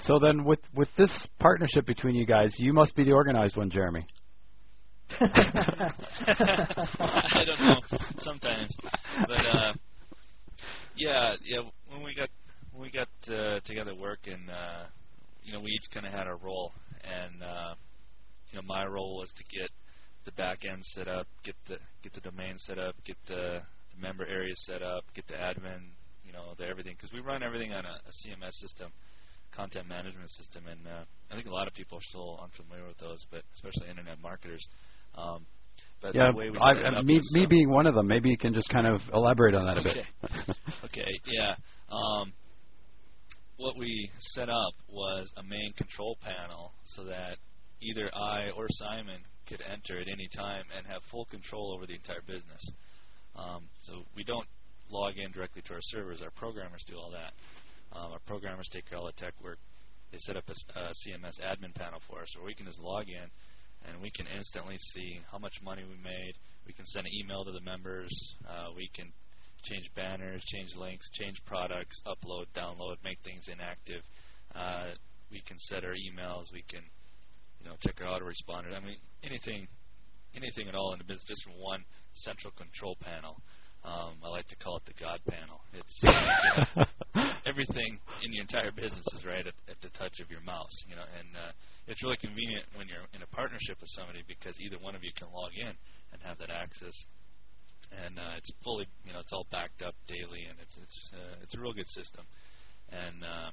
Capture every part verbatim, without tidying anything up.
So then, with with this partnership between you guys, you must be the organized one, Jeremy. I don't know. Sometimes, but uh, yeah, yeah. When we got when we got uh, together working, uh, you know, we each kind of had our role, and uh, you know, my role was to get the back end set up, get the get the domain set up, get the, the member areas set up, get the admin, you know, the everything, because we run everything on a, a C M S system, content management system, and uh, I think a lot of people are still unfamiliar with those, but especially internet marketers. Um, but yeah, the way we I, set it up me, was, me um, being one of them, maybe you can just kind of elaborate on that okay. a bit. Okay, yeah. Um, what we set up was a main control panel so that either I or Simon could enter at any time and have full control over the entire business. Um, so we don't log in directly to our servers. Our programmers do all that. Um, our programmers take care of all the tech work. They set up a, a C M S admin panel for us where we can just log in and we can instantly see how much money we made. We can send an email to the members. Uh, we can change banners, change links, change products, upload, download, make things inactive. Uh, we can set our emails. We can, you know, check our autoresponders. I mean, anything, anything at all in the business, just from one central control panel. Um, I like to call it the God panel. It's you know, everything in the entire business is right at, at the touch of your mouse, you know, and uh, it's really convenient when you're in a partnership with somebody because either one of you can log in and have that access, and uh, it's fully, you know, it's all backed up daily, and it's it's uh, it's a real good system, and uh,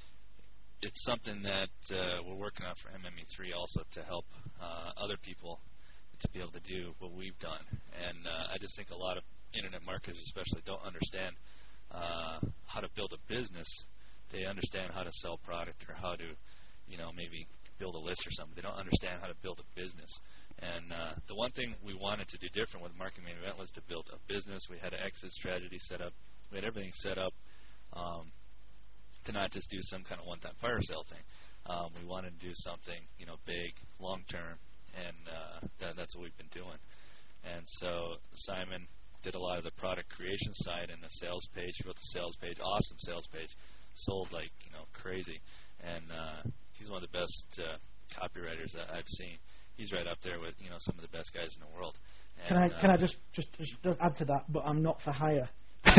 it's something that uh, we're working on for M M E three also to help uh, other people to be able to do what we've done, and uh, I just think a lot of internet marketers especially don't understand uh, how to build a business. They understand how to sell product or how to, you know, maybe build a list or something. They don't understand how to build a business. And uh, the one thing we wanted to do different with Marketing Main Event was to build a business. We had an exit strategy set up. We had everything set up um, to not just do some kind of one-time fire sale thing. Um, we wanted to do something, you know, big, long-term, and uh, that, that's what we've been doing. And so Simon did a lot of the product creation side and the sales page. He wrote the sales page, awesome sales page, sold like, you know, crazy. And uh, he's one of the best uh, copywriters that I've seen. He's right up there with, you know, some of the best guys in the world. And, can I uh, can I just, just just add to that? But I'm not for hire. uh,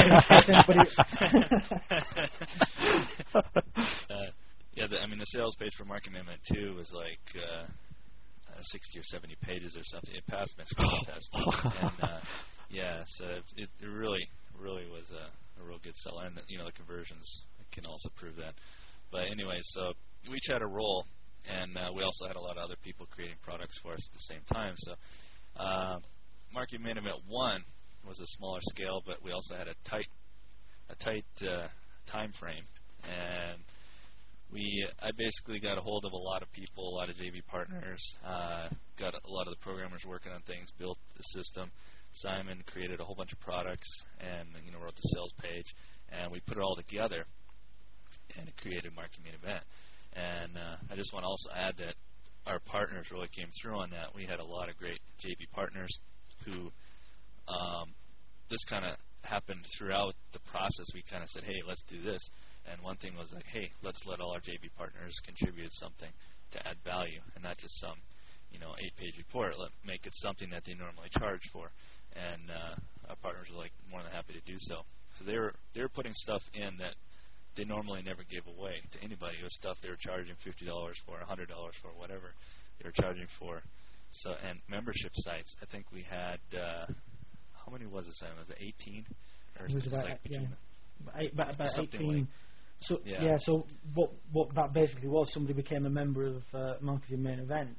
yeah, the, I mean, the sales page for Marketing Main Event two was like uh, uh, sixty or seventy pages or something. It passed my screen test. And uh, yeah, so it, it really, really was a, a real good seller, and you know the conversions can also prove that. But anyway, so we each had a role, and uh, we also had a lot of other people creating products for us at the same time. So uh, Marketing Main Event one was a smaller scale, but we also had a tight, a tight uh, time frame, and we I basically got a hold of a lot of people, a lot of J V partners, uh, got a lot of the programmers working on things, built the system. Simon created a whole bunch of products and, you know, wrote the sales page, and we put it all together, and it created Marketing Main Event. And uh, I just want to also add that our partners really came through on that. We had a lot of great J V partners who um, this kind of happened throughout the process. We kind of said, hey, let's do this. And one thing was like, hey, let's let all our J V partners contribute something to add value, and not just some, you know, eight-page report. Let make it something that they normally charge for. And uh, our partners were like more than happy to do so. So they were they were putting stuff in that they normally never give away to anybody. It was stuff they were charging fifty dollars for, one hundred dollars for, whatever they were charging for. So and membership sites. I think we had uh, how many was it? Was it eighteen? Or It was it about, like yeah, about, eight, about, about eighteen. Like, so yeah. yeah. So what what that basically was, somebody became a member of uh, Marketing Main Event,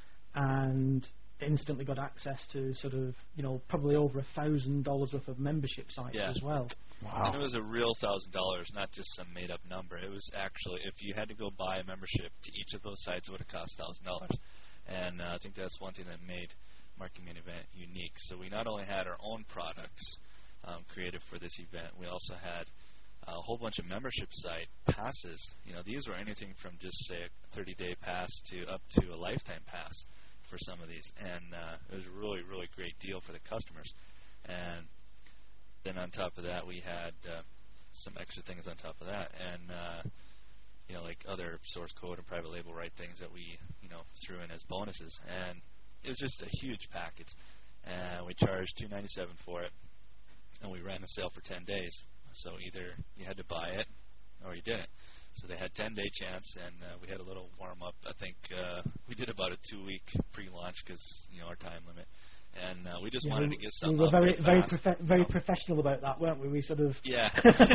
and instantly got access to sort of, you know, probably over a thousand dollars worth of membership sites yeah. as well. Wow. And it was a real thousand dollars, not just some made up number. It was actually, if you had to go buy a membership to each of those sites, it would have cost thousand dollars. And uh, I think that's one thing that made Marketing Main Event unique. So we not only had our own products um, created for this event, we also had a whole bunch of membership site passes. You know, these were anything from just say a thirty day pass to up to a lifetime pass for some of these, and uh, it was a really, really great deal for the customers. And then on top of that, we had uh, some extra things on top of that. And uh, you know, like other source code and private label right things that we, you know, threw in as bonuses. And it was just a huge package. And we charged two ninety-seven for it, and we ran the sale for ten days. So either you had to buy it or you didn't. So they had ten day chance, and uh, we had a little warm up. I think uh, we did about a two week pre-launch because, you know, our time limit. And uh, we just yeah, wanted we, to get something we were up very, very, fast. profe- very professional about that, weren't we? We sort of yeah,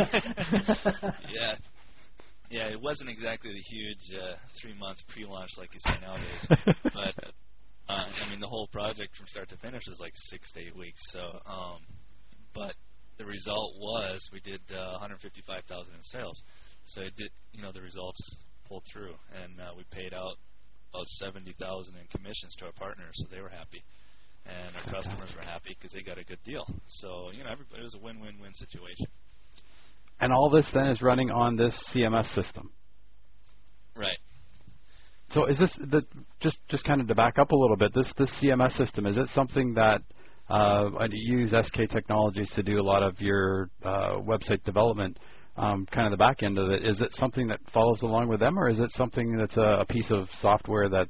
yeah, yeah. It wasn't exactly the huge uh, three months pre-launch like you see nowadays, but uh, I mean the whole project from start to finish is like six to eight weeks. So, um, but the result was we did uh, one hundred fifty-five thousand in sales. So it did, you know, the results pulled through, and uh, we paid out about seventy thousand in commissions to our partners, so they were happy. And our customers were happy because they got a good deal. So, you know, everybody, it was a win-win-win situation. And all this then is running on this C M S system. Right. So is this, the, just just kind of to back up a little bit, this, this C M S system, is it something that uh, you use S K Technologies to do a lot of your uh, website development, um, kind of the back end of it? Is it something that follows along with them, or is it something that's a, a piece of software that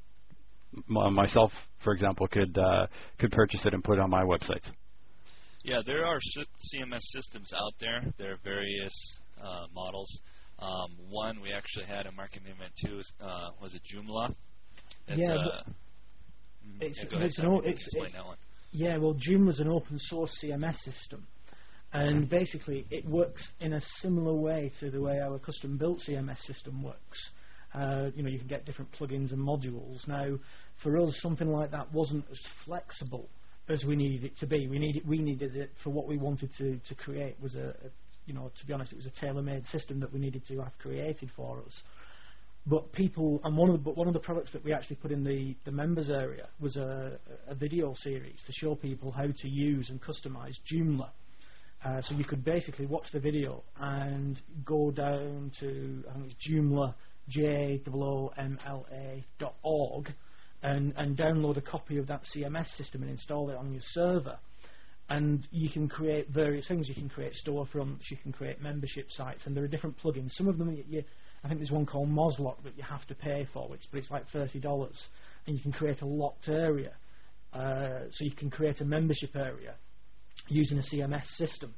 m- myself, for example, could uh, could purchase it and put it on my websites? Yeah, there are C M S systems out there. There are various uh, models. Um, one we actually had a marketing event too uh, was a Joomla. It's, yeah, uh, it's, yeah, go ahead, it's, an, Sam, o- it's, explain it's that one. yeah. Well, Joomla is an open source C M S system, and basically it works in a similar way to the way our custom built C M S system works. Uh, you know, you can get different plugins and modules. Now, for us, something like that wasn't as flexible as we needed it to be. We needed we needed it for what we wanted to, to create. Was a, a you know, to be honest, it was a tailor-made system that we needed to have created for us. But people, and one of the but one of the products that we actually put in the, the members area was a, a video series to show people how to use and customize Joomla. Uh, so you could basically watch the video and go down to, I think it's Joomla, J O O M L A dot org, and, and download a copy of that C M S system and install it on your server. And you can create various things. You can create storefronts, you can create membership sites, and there are different plugins. Some of them, you, you, I think there's one called Mozlock that you have to pay for, which but it's like thirty dollars, and you can create a locked area. Uh, so you can create a membership area using a C M S system.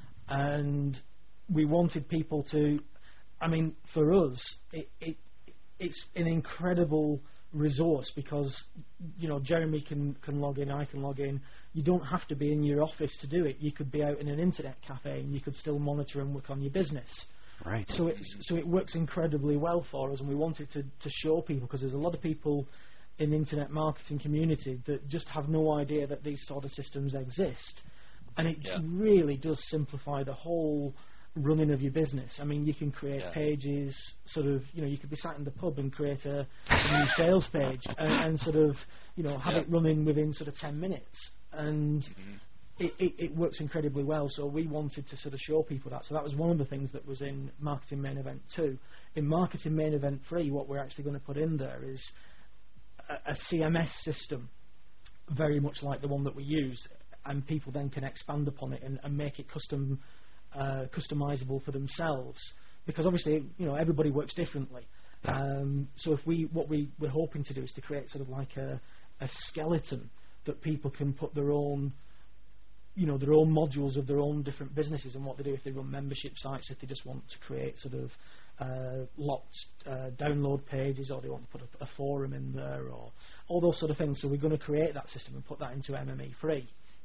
And we wanted people to, I mean, for us, it, it it's an incredible resource because, you know, Jeremy can, can log in, I can log in. You don't have to be in your office to do it. You could be out in an internet cafe and you could still monitor and work on your business. Right. So it, so it works incredibly well for us, and we wanted to, to show people, because there's a lot of people in the internet marketing community that just have no idea that these sort of systems exist. And it Yeah. really does simplify the whole running of your business. I mean, you can create Yeah. pages, sort of, you know, you could be sat in the pub and create a, a new sales page and, and sort of, you know, have Yeah. it running within sort of ten minutes. And Mm-hmm. it, it, it works incredibly well. So we wanted to sort of show people that. So that was one of the things that was in Marketing Main Event two. In Marketing Main Event three, what we're actually going to put in there is a, a C M S system, very much like the one that we use, and people then can expand upon it and, and make it custom, uh, customizable for themselves. Because obviously, you know, everybody works differently. Um, so if we, what we we're hoping to do is to create sort of like a, a skeleton that people can put their own, you know, their own modules of their own different businesses and what they do if they run membership sites, if they just want to create sort of uh, locked uh, download pages, or they want to put a, a forum in there, or all those sort of things. So we're going to create that system and put that into M M E free.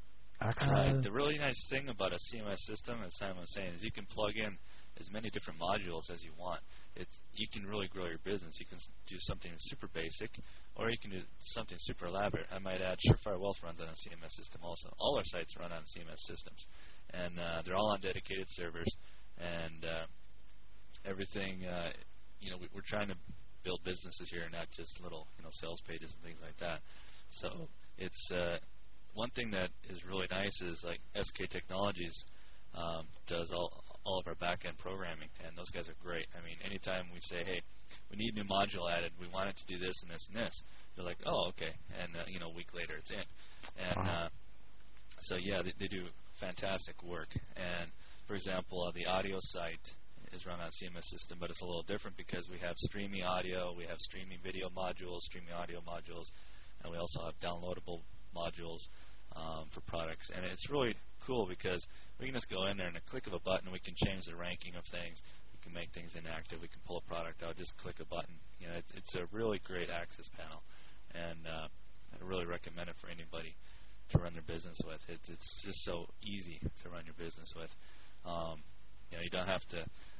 Right. Uh, The really nice thing about a C M S system, as Simon was saying, is you can plug in as many different modules as you want. It's you can really grow your business. You can s- do something super basic, or you can do something super elaborate. I might add, Surefire Wealth runs on a C M S system also. All our sites run on C M S systems, and uh, they're all on dedicated servers. And uh, everything, uh, you know, we, we're trying to build businesses here, not just little, you know, sales pages and things like that. So it's uh, one thing that is really nice is like S K Technologies um, does all all of our back-end programming, and those guys are great. I mean, anytime we say, hey, we need a new module added, we want it to do this and this and this, they're like, oh, okay, and uh, you know, a week later it's in. And Wow. uh, so yeah, they, they do fantastic work. And for example, uh, the audio site, is run on a C M S system, but it's a little different because we have streaming audio, we have streaming video modules, streaming audio modules, and we also have downloadable modules um, for products. And it's really cool because we can just go in there and a click of a button, we can change the ranking of things. We can make things inactive. We can pull a product out. Just click a button. You know, it's, it's a really great access panel, and uh, I really recommend it for anybody to run their business with. It's it's just so easy to run your business with. Um, you know, you don't have to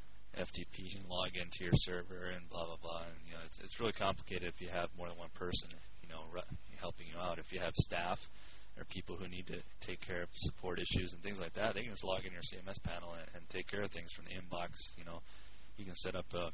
F T P and log into your server and blah blah blah. And you know, it's it's really complicated if you have more than one person, you know, r- helping you out. If you have staff or people who need to take care of support issues and things like that, they can just log in your C M S panel and, and take care of things from the inbox. You know, you can set up a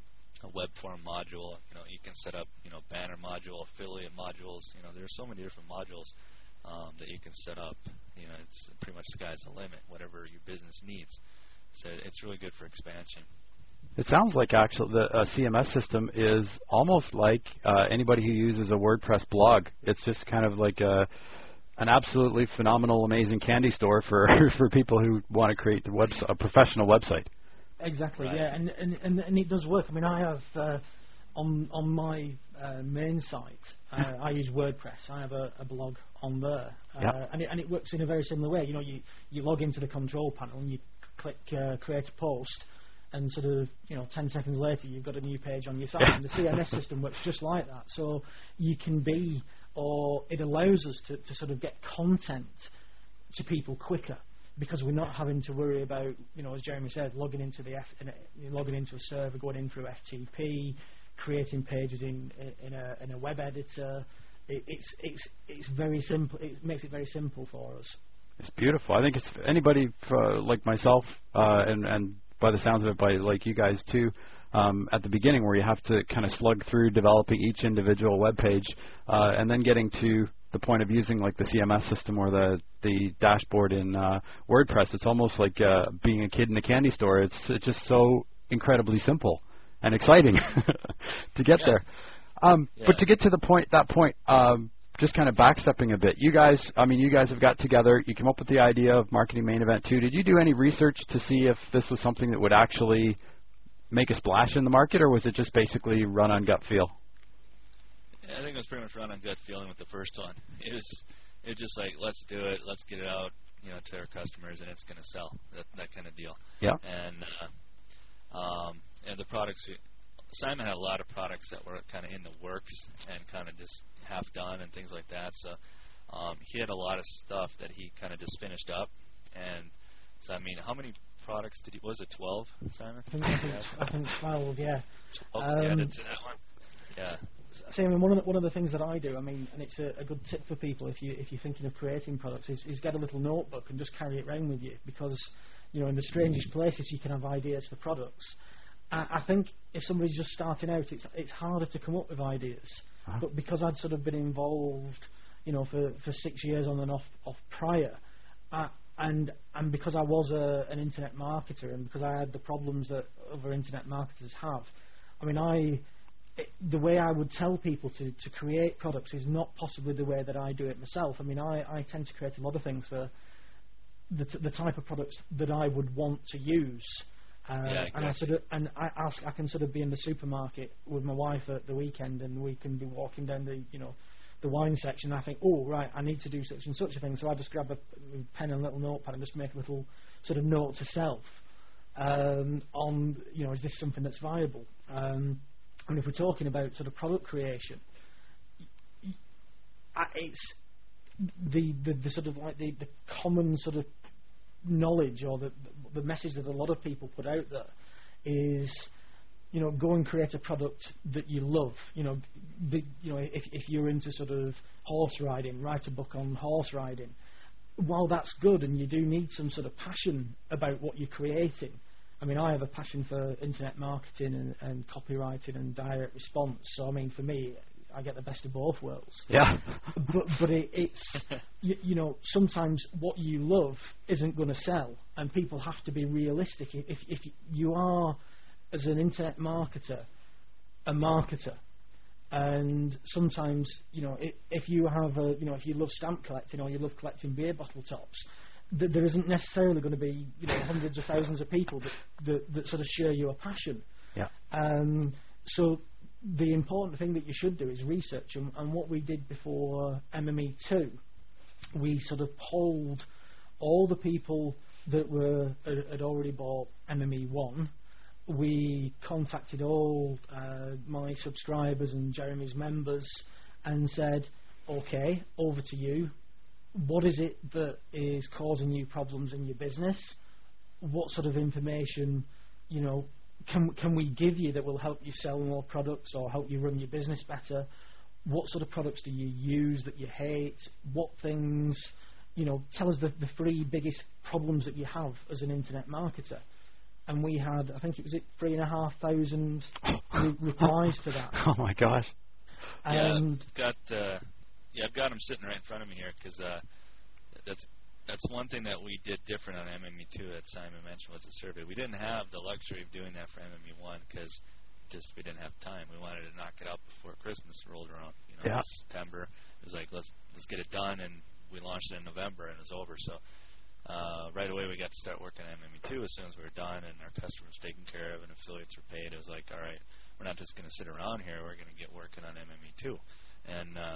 a web form module. You know, you can set up, you know, banner module, affiliate modules. You know, there's so many different modules um, that you can set up. You know, it's pretty much the sky's the limit, whatever your business needs. So it's really good for expansion. It sounds like actually the uh, C M S system is almost like uh, anybody who uses a WordPress blog. It's just kind of like a, an absolutely phenomenal, amazing candy store for for people who want to create the webs- a professional website. Exactly, right. yeah, and, and and and it does work. I mean, I have uh, on on my uh, main site, uh, I use WordPress. I have a, a blog on there, uh, yep. and it and it works in a very similar way. You know, you you log into the control panel and you click uh, create a post, and sort of, you know, ten seconds later you've got a new page on your site. And the C M S system works just like that. So you can be, or it allows us to, to sort of get content to people quicker, because we're not having to worry about, you know, as Jeremy said, logging into the F, in a, logging into a server, going in through F T P, creating pages in in a, in a web editor. It, it's it's it's very simple. It makes it very simple for us. It's beautiful. I think it's anybody for, like myself, uh, and and by the sounds of it, by like you guys too. Um, at the beginning, where you have to kind of slug through developing each individual web page, uh, and then getting to the point of using like the C M S system or the the dashboard in uh, WordPress. It's almost like uh, being a kid in a candy store. It's, it's just so incredibly simple and exciting to get yeah. there. Um, yeah. But to get to the point, that point, um, just kind of backstepping a bit. You guys, I mean, you guys have got together. You came up with the idea of Marketing Main Event two. Did you do any research to see if this was something that would actually make a splash in the market, or was it just basically run on gut feel? Yeah, I think it was pretty much run on gut feeling with the first one. It was, it was just like, let's do it, let's get it out, you know, to our customers, and it's going to sell. That that kind of deal. Yeah. And uh, um, and the products, Simon had a lot of products that were kind of in the works and kind of just half done and things like that. So um, he had a lot of stuff that he kind of just finished up. And so I mean, how many products did he? Was it twelve, Simon? I think, I think, I think twelve, yeah. twelve Um, added to that one. Yeah. See, I mean, one of the, one of the things that I do, I mean, and it's a, a good tip for people if you if you're thinking of creating products, is, is get a little notebook and just carry it around with you, because, you know, in the strangest places you can have ideas for products. I, I think if somebody's just starting out, it's it's harder to come up with ideas. Uh-huh. But because I'd sort of been involved, you know, for, for six years on and off off prior, I, and and because I was a, an internet marketer, and because I had the problems that other internet marketers have, I mean, I. It, the way I would tell people to, to create products is not possibly the way that I do it myself. I mean, I, I tend to create a lot of things for the, t- the type of products that I would want to use. Uh, yeah, exactly. And I sort of, and I ask, I can sort of be in the supermarket with my wife at the weekend, and we can be walking down the, you know, the wine section. And I think, oh right, I need to do such and such a thing. So I just grab a pen and a little notepad and just make a little sort of note to self um, on, you know, is this something that's viable? Um, I mean, if we're talking about sort of product creation, it's the, the, the sort of like the, the common sort of knowledge, or the the message that a lot of people put out there is, you know, go and create a product that you love. You know, the, you know, if if you're into sort of horse riding, write a book on horse riding. While that's good, and you do need some sort of passion about what you're creating. I mean, I have a passion for internet marketing and, and copywriting and direct response. So, I mean, for me, I get the best of both worlds. Yeah. But but it, it's you, you know, sometimes what you love isn't going to sell, and people have to be realistic. If if you are, as an internet marketer, a marketer, and sometimes, you know, if, if you have a, you know, if you love stamp collecting or you love collecting beer bottle tops, th- there isn't necessarily going to be, you know, hundreds of thousands of people that, that, that sort of share your passion. Yeah. Um, so the important thing that you should do is research. And, and what we did before M M E two, we sort of polled all the people that were had, had already bought M M E one. We contacted all uh, my subscribers and Jeremy's members and said, okay, over to you. What is it that is causing you problems in your business? What sort of information, you know, can can we give you that will help you sell more products or help you run your business better? What sort of products do you use that you hate? What things, you know, tell us the, the three biggest problems that you have as an internet marketer. And we had, I think it was it three and a half thousand re- replies to that. Oh my gosh! And yeah, got uh, yeah, I've got them sitting right in front of me here because uh, that's that's one thing that we did different on M M E two that Simon mentioned was the survey. We didn't have the luxury of doing that for M M E one because just we didn't have time. We wanted to knock it out before Christmas rolled around. You know, yeah. September. It was like let's let's get it done, and we launched it in November, and it was over. So. Uh, right away we got to start working on M M E two as soon as we were done and our customers taken care of and affiliates were paid. It was like, all right, we're not just going to sit around here, we're going to get working on M M E two. And uh,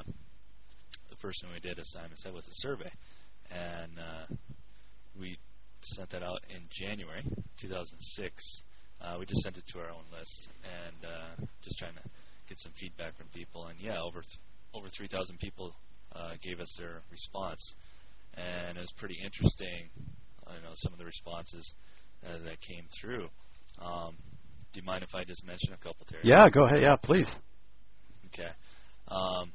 the first thing we did, as Simon said, was a survey. And uh, we sent that out in January two thousand six. Uh, we just sent it to our own list and uh, just trying to get some feedback from people. And yeah, over th- over three thousand people uh, gave us their response. And it was pretty interesting, I know, some of the responses uh, that came through. Um, do you mind if I just mention a couple, Terry? Yeah, go ahead. Yeah, please. Okay. Um,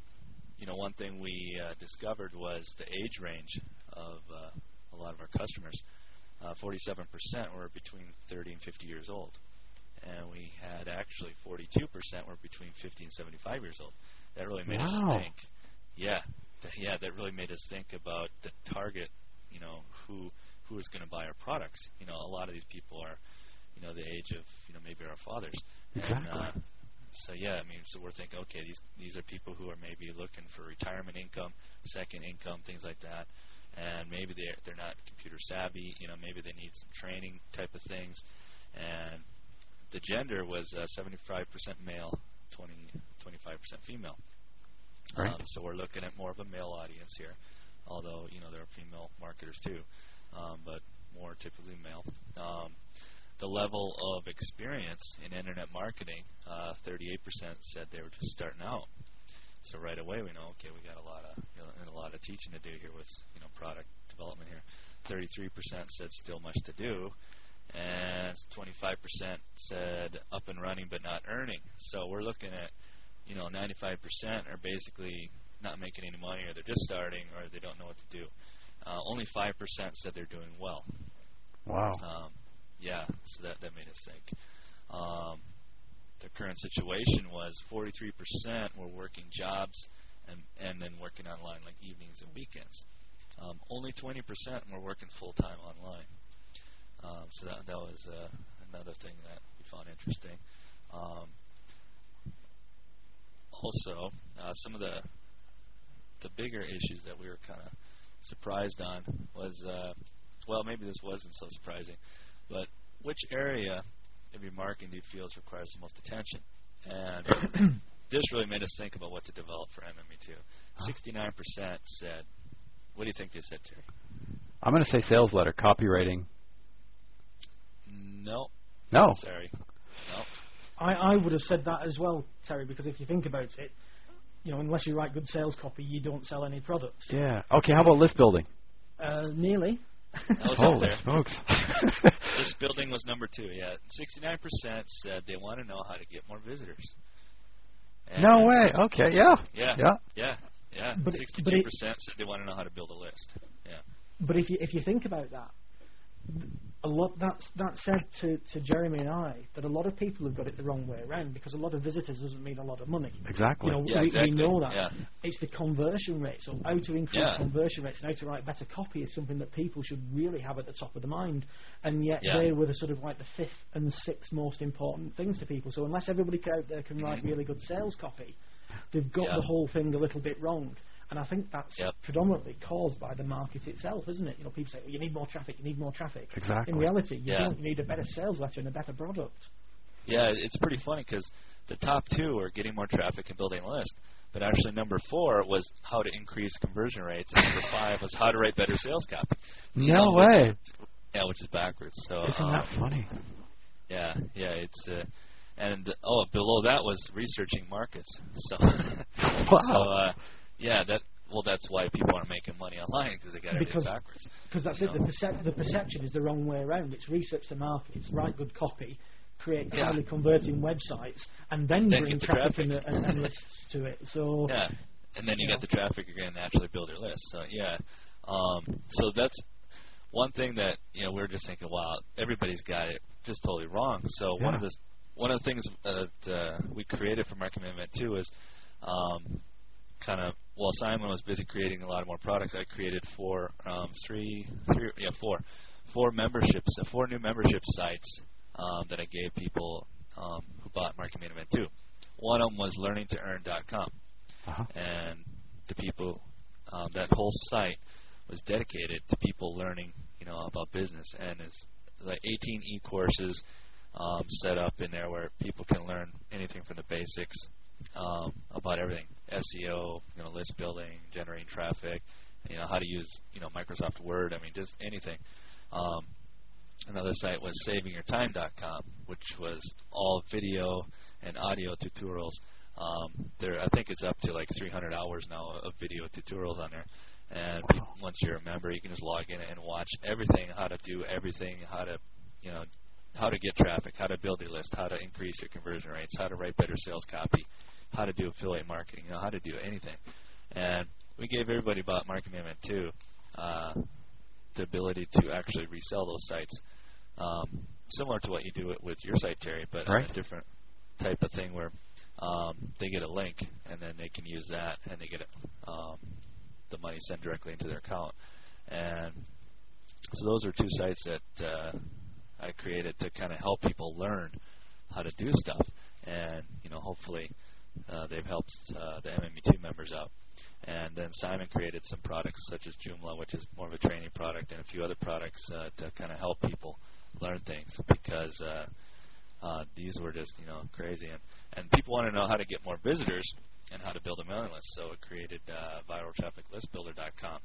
you know, one thing we uh, discovered was the age range of uh, a lot of our customers. Uh, forty-seven percent were between thirty and fifty years old. And we had actually forty-two percent were between fifty and seventy-five years old. That really made wow. us think. Yeah. Yeah, that really made us think about the target, you know, who who is going to buy our products. You know, a lot of these people are, you know, the age of, you know, maybe our fathers. Exactly. And, uh, so, yeah, I mean, so we're thinking, okay, these these are people who are maybe looking for retirement income, second income, things like that. And maybe they're, they're not computer savvy. You know, maybe they need some training type of things. And the gender was uh, seventy-five percent male, twenty, twenty-five percent female. Right. Um, so we're looking at more of a male audience here, although, you know, there are female marketers too, um, but more typically male. Um, the level of experience in internet marketing, uh, thirty-eight percent said they were just starting out. So right away we know, okay, we got a lot of you know, and a lot of teaching to do here with, you know, product development here. thirty-three percent said still much to do, and twenty-five percent said up and running but not earning. So we're looking at, you know, ninety-five percent are basically not making any money, or they're just starting, or they don't know what to do. Uh, only five percent said they're doing well. Wow. Um, yeah, so that, that made us think. Um, the current situation was forty-three percent were working jobs and, and then working online like evenings and weekends. Um, only twenty percent were working full-time online. Um, so that, that was uh, another thing that we found interesting. Um, Also, uh, some of the the bigger issues that we were kind of surprised on was, uh, well, maybe this wasn't so surprising, but which area of your marketing do you feel requires the most attention? And this really made us think about what to develop for M M E two. sixty-nine percent said, what do you think they said, Terry? I'm going to say sales letter, copywriting. No. No. Sorry. No. I, I would have said that as well, Terry, because if you think about it, you know, unless you write good sales copy, you don't sell any products. Yeah. Okay, how about list building? Uh, nearly. That was Holy up there. smokes. This building was number two, yeah. sixty-nine percent said they want to know how to get more visitors. And no way. Okay, yeah. Yeah. Yeah. Yeah. Yeah. But it- sixty-two percent said they want to know how to build a list. Yeah. But if you if you think about that, a lot that's that said to, to Jeremy and I that a lot of people have got it the wrong way around, because a lot of visitors doesn't mean a lot of money. Exactly. You know, Yeah, we, exactly. we know that. Yeah. It's the conversion rate. So how to increase Yeah. conversion rates and how to write better copy is something that people should really have at the top of the mind. And yet Yeah. they were the sort of like the fifth and sixth most important things to people. So unless everybody out there can write really good sales copy, they've got Yeah. the whole thing a little bit wrong. And I think that's yep. predominantly caused by the market itself, isn't it? You know, people say, well, you need more traffic, you need more traffic. Exactly. In reality, you yeah. don't. You need a better sales letter and a better product. Yeah, it's pretty funny because the top two are getting more traffic and building a list. But actually number four was how to increase conversion rates, and number five was how to write better sales copy. No um, way. Which, yeah, which is backwards. So Isn't um, that funny? Yeah, yeah, it's uh, and oh, below that was researching markets. So, wow. so uh, yeah, that well, that's why people aren't making money online because they got everything backwards. Because that's it. The, percep- the perception is the wrong way around. It's research the markets, write good copy, create yeah. highly converting websites, and then, then bring the traffic, traffic. And, and, and lists to it. So yeah, and then you, you get know. the traffic. You're going to naturally build your list. So yeah, um, so that's one thing that you know we're just thinking, wow, everybody's got it just totally wrong. So yeah. one of the one of the things that uh, we created for Market Management two is um, kind of while Simon was busy creating a lot more products, I created four, um, three, three, yeah, four, four memberships, uh, four new membership sites um, that I gave people um, who bought Market Management two. One of them was learning to earn dot com, uh-huh. and the people um, that whole site was dedicated to people learning, you know, about business, and it's like eighteen e-courses um, set up in there where people can learn anything from the basics um, about everything: S E O, you know, list building, generating traffic, you know, how to use, you know, Microsoft Word. I mean, just anything. Um, another site was saving your time dot com, which was all video and audio tutorials. Um, there, I think it's up to like three hundred hours now of video tutorials on there. And wow. once you're a member, you can just log in and watch everything, how to do everything, how to, you know, how to get traffic, how to build your list, how to increase your conversion rates, how to write better sales copy, how to do affiliate marketing, you know, how to do anything. And we gave everybody about Market Management two uh, the ability to actually resell those sites, um, similar to what you do with your site, Terry, but right. a different type of thing where um, they get a link and then they can use that and they get it. Um, the money sent directly into their account. And so those are two sites that uh, I created to kind of help people learn how to do stuff. And, you know, hopefully uh, they've helped uh, the M M E two members out. And then Simon created some products such as Joomla, which is more of a training product, and a few other products uh, to kind of help people learn things because uh, uh, these were just, you know, crazy. And, and people want to know how to get more visitors and how to build a mailing list. So it created uh, viral traffic list builder dot com.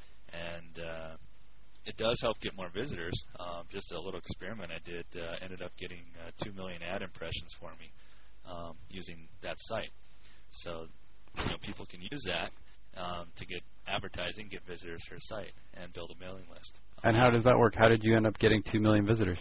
And uh, it does help get more visitors. Um, just a little experiment I did uh, ended up getting uh, two million ad impressions for me um, using that site. So you know, people can use that um, to get advertising, get visitors to your site, and build a mailing list. And how does that work? How did you end up getting two million visitors?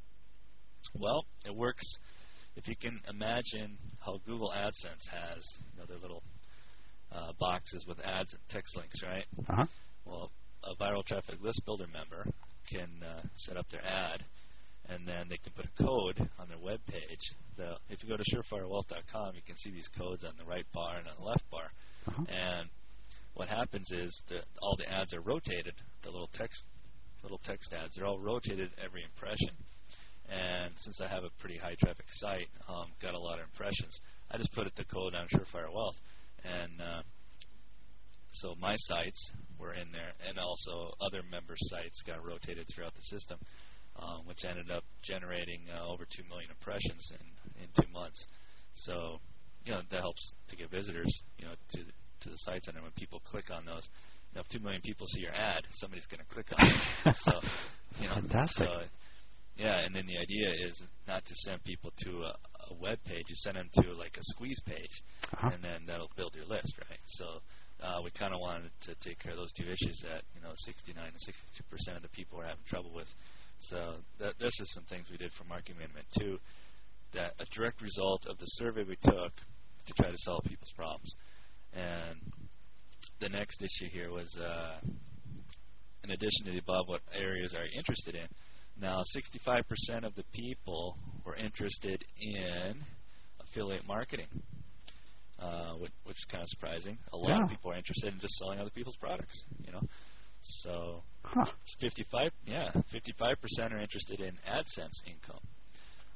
Well, it works. If you can imagine how Google AdSense has, you know, their little uh, boxes with ads and text links, right? Uh-huh. Well, a viral traffic list builder member can uh, set up their ad, and then they can put a code on their web page. The, if you go to surefire wealth dot com, you can see these codes on the right bar and on the left bar. Uh-huh. And what happens is that all the ads are rotated. The little text, little text ads, they're all rotated every impression. And since I have a pretty high traffic site, um, got a lot of impressions, I just put it the code on Surefire Wealth. And uh, so my sites were in there, and also other member sites got rotated throughout the system, um, which ended up generating uh, over two million impressions in, in two months. So, you know, that helps to get visitors, you know, to the, to the sites. And then when people click on those, you know, if two million people see your ad, somebody's going to click on it. So, you know, fantastic. So, yeah, and then the idea is not to send people to a, a web page. You send them to like a squeeze page, uh-huh. and then that'll build your list, right? So uh, we kind of wanted to take care of those two issues that, you know, sixty-nine to sixty-two percent of the people are having trouble with. So that, that's just some things we did for Market Management two, that a direct result of the survey we took to try to solve people's problems. And the next issue here was, uh, in addition to the above, what areas are you interested in? Now, sixty-five percent of the people were interested in affiliate marketing, uh, which, which is kind of surprising. A lot yeah. of people are interested in just selling other people's products, you know. So, huh. fifty-five, yeah, fifty-five percent are interested in AdSense income.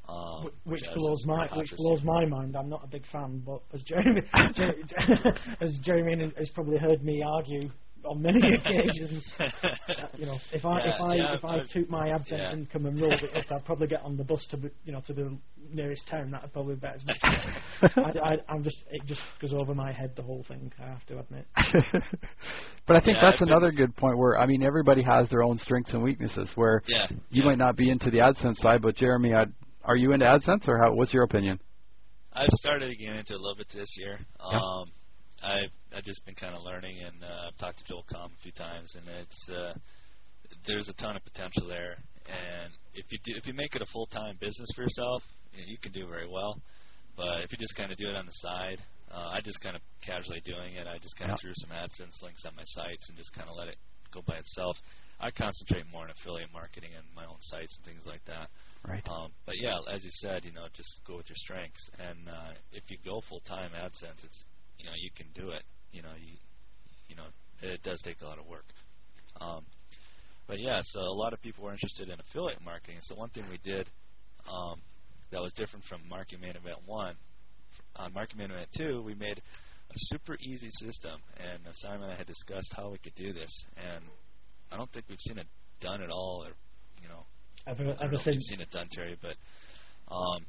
Um, which which blows my hot which this blows year. my mind. I'm not a big fan, but as Jeremy as Jeremy has probably heard me argue on many occasions, uh, you know, if I Yeah, if I yeah, if I I've- took my AdSense yeah. income and rolled it up, I'd probably get on the bus to the, you know to the nearest town. That'd probably be as much. I, I, I'm just it just goes over my head, the whole thing. I have to admit. But I think Yeah, that's I've been- another good point where, I mean, everybody has their own strengths and weaknesses. Where Yeah, you yeah. might not be into the AdSense side, but Jeremy, I'd, are you into AdSense, or how, what's your opinion? I've started to get into it a little bit this year. Yeah. Um, I've I've just been kind of learning, and uh, I've talked to Joel Comm a few times, and it's uh, there's a ton of potential there. And if you do, if you make it a full time business for yourself, you, know, you can do very well. But if you just kind of do it on the side, uh, I just kind of casually doing it. I just kind of Yeah. threw some AdSense links on my sites and just kind of let it go by itself. I concentrate more on affiliate marketing and my own sites and things like that. Right. Um, but yeah, as you said, you know, just go with your strengths. And uh, if you go full time AdSense, it's you know you can do it. You know, you you know it does take a lot of work. Um, but yeah, so a lot of people were interested in affiliate marketing. So one thing we did um, that was different from Marketing Main Event One, on Marketing Main Event Two, we made a super easy system. And uh, Simon and I had discussed how we could do this, and I don't think we've seen it done at all, or you know. Ever I don't ever know if since. you've seen it done, Terry, but um,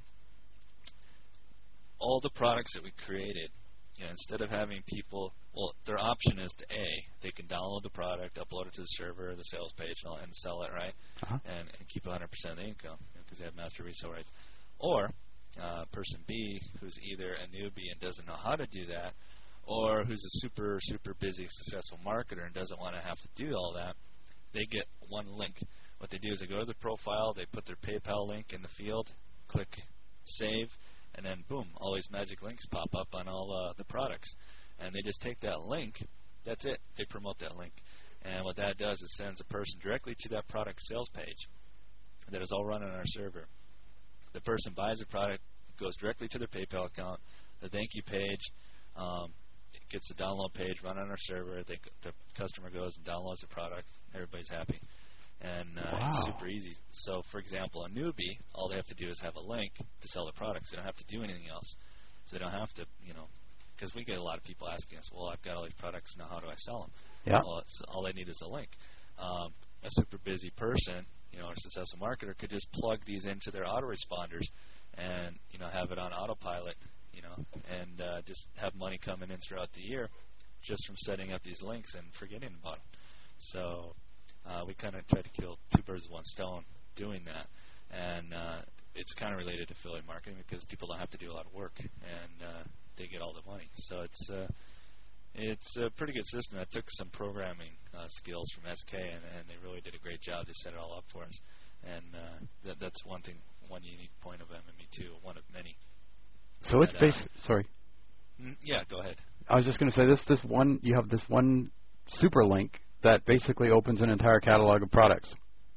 all the products that we created, you know, instead of having people, well, their option is to A, they can download the product, upload it to the server, the sales page, and, all, and sell it, right, Uh-huh. and, and keep one hundred percent of the income because they have master resale rights. Or uh, person B, who's either a newbie and doesn't know how to do that, or who's a super, super busy, successful marketer and doesn't want to have to do all that, they get one link. What they do is they go to the profile, they put their PayPal link in the field, click save, and then boom, all these magic links pop up on all uh, the products. And they just take that link, that's it, they promote that link. And what that does is sends a person directly to that product sales page that is all run on our server. The person buys the product, goes directly to their PayPal account, the thank you page, um, it gets the download page run on our server, they, the customer goes and downloads the product, everybody's happy. And uh, Wow. it's super easy. So, for example, a newbie, all they have to do is have a link to sell the products. They don't have to do anything else. So they don't have to, you know, because we get a lot of people asking us, well, I've got all these products, now how do I sell them? Yeah. Well, it's, all they need is a link. Um, a super busy person, you know, or a successful marketer could just plug these into their autoresponders and, you know, have it on autopilot, you know, and uh, just have money coming in throughout the year just from setting up these links and forgetting about them. So uh, we kind of try to kill two birds with one stone doing that. And uh, it's kind of related to affiliate marketing because people don't have to do a lot of work, and uh, they get all the money. So it's uh, it's a pretty good system. I took some programming uh, skills from S K, and, and they really did a great job to set it all up for us. And uh, that, that's one thing, one unique point of M M E two, one of many. So it's But, uh, based. Sorry, Mm, yeah, go ahead. I was just going to say this. This one, you have this one super link that basically opens an entire catalog of products.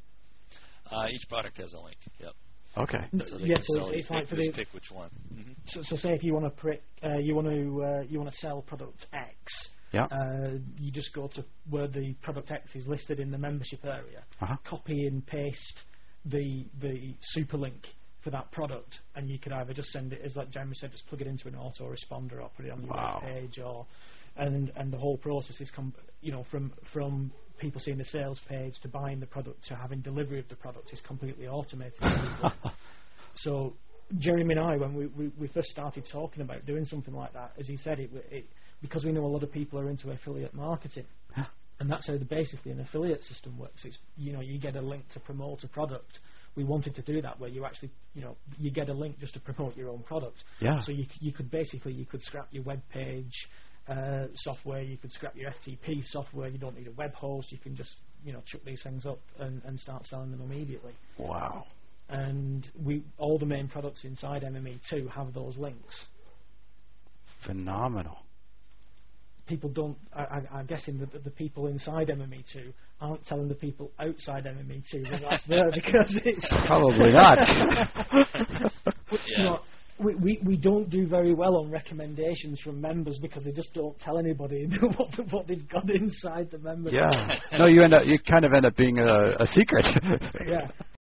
Uh, each product has a link. Yep. Okay. So they Yes, can so sell it's, it. it's like Pick- for just the, pick which one. Mm-hmm. so, so say if you want to prick, uh, you want to uh, you want to sell product X, Yeah. uh, you just go to where the product X is listed in the membership area, Uh-huh. copy and paste the the super link for that product, and you could either just send it, as like Jeremy said, just plug it into an autoresponder or put it on your Wow. web page, or and and the whole process is com- you know from from people seeing the sales page to buying the product to having delivery of the product is completely automated. So Jeremy and I, when we, we, we first started talking about doing something like that, as he said, it, it because we know a lot of people are into affiliate marketing, and that's how the, basically an affiliate system works. It's, you know, you get a link to promote a product. We wanted to do that where you actually, you know, you get a link just to promote your own product. Yeah. So you c- you could basically you could scrap your web page uh, software, you could scrap your F T P software. You don't need a web host. You can just, you know, chuck these things up and, and start selling them immediately. Wow. And we all the main products inside M M E two have those links. Phenomenal. People don't. I, I, I'm guessing that the, the people inside M M E two aren't telling the people outside M M E two that that's there because it's Probably not. you Yeah. know, we, we we don't do very well on recommendations from members because they just don't tell anybody what, what they've got inside the membership. Yeah. No, you end up. You kind of end up being a, a secret. Yeah.